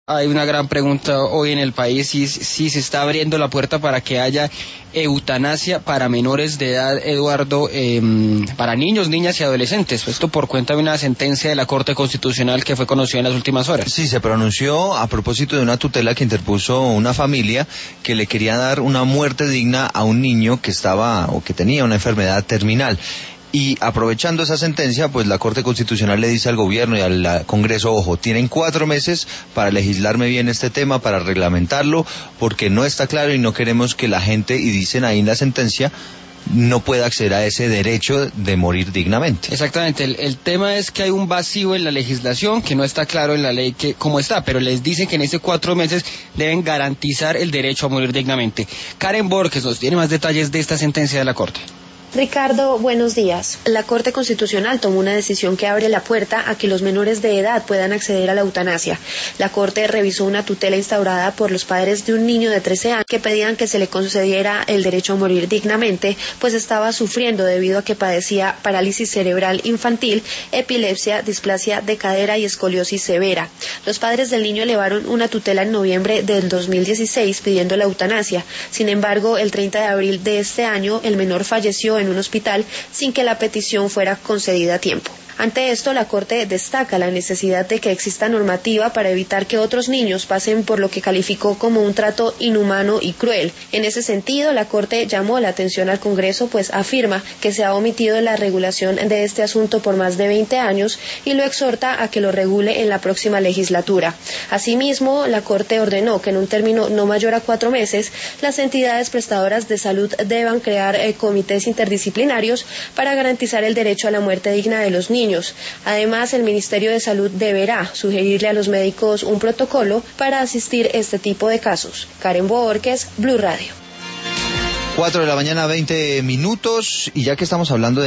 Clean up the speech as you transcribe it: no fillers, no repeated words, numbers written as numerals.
Hay una gran pregunta hoy en el país si se está abriendo la puerta para que haya eutanasia para menores de edad, Eduardo, para niños, niñas y adolescentes. Esto por cuenta de una sentencia de la Corte Constitucional que fue conocida en las últimas horas. Sí, se pronunció a propósito de una tutela que interpuso una familia que le quería dar una muerte digna a un niño que estaba o que tenía una enfermedad terminal. Y aprovechando esa sentencia, pues la Corte Constitucional le dice al gobierno y al Congreso, ojo, tienen 4 meses para legislarme bien este tema, para reglamentarlo, porque no está claro y no queremos que la gente, y dicen ahí en la sentencia, no pueda acceder a ese derecho de morir dignamente. Exactamente, el tema es que hay un vacío en la legislación, que no está claro en la ley que cómo está, pero les dicen que en esos 4 meses deben garantizar el derecho a morir dignamente. Karen Borges nos tiene más detalles de esta sentencia de la Corte. Ricardo, buenos días. La Corte Constitucional tomó una decisión que abre la puerta a que los menores de edad puedan acceder a la eutanasia. La Corte revisó una tutela instaurada por los padres de un niño de 13 años que pedían que se le concediera el derecho a morir dignamente, pues estaba sufriendo debido a que padecía parálisis cerebral infantil, epilepsia, displasia de cadera y escoliosis severa. Los padres del niño elevaron una tutela en noviembre del 2016 pidiendo la eutanasia. Sin embargo, el 30 de abril de este año, el menor falleció en un hospital sin que la petición fuera concedida a tiempo. Ante esto, la Corte destaca la necesidad de que exista normativa para evitar que otros niños pasen por lo que calificó como un trato inhumano y cruel. En ese sentido, la Corte llamó la atención al Congreso, pues afirma que se ha omitido la regulación de este asunto por más de 20 años y lo exhorta a que lo regule en la próxima legislatura. Asimismo, la Corte ordenó que en un término no mayor a 4 meses, las entidades prestadoras de salud deban crear comités interdisciplinarios para garantizar el derecho a la muerte digna de los niños. Además, el Ministerio de Salud deberá sugerirle a los médicos un protocolo para asistir a este tipo de casos. Karen Borges, Blue Radio. 4 de la mañana, 20 minutos, y ya que estamos hablando de